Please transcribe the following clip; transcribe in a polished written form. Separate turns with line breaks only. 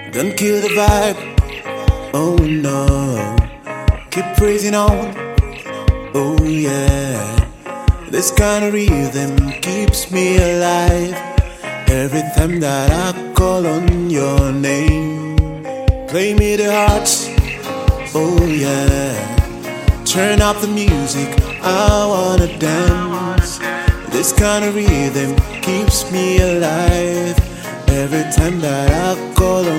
Don't kill the vibe, oh no. Keep praising on, oh yeah. This kind of rhythm keeps me alive. Every time that I call on your name, play me the hearts, oh yeah. Turn up the music, I wanna dance. This kind of rhythm keeps me alive. Every time that I call on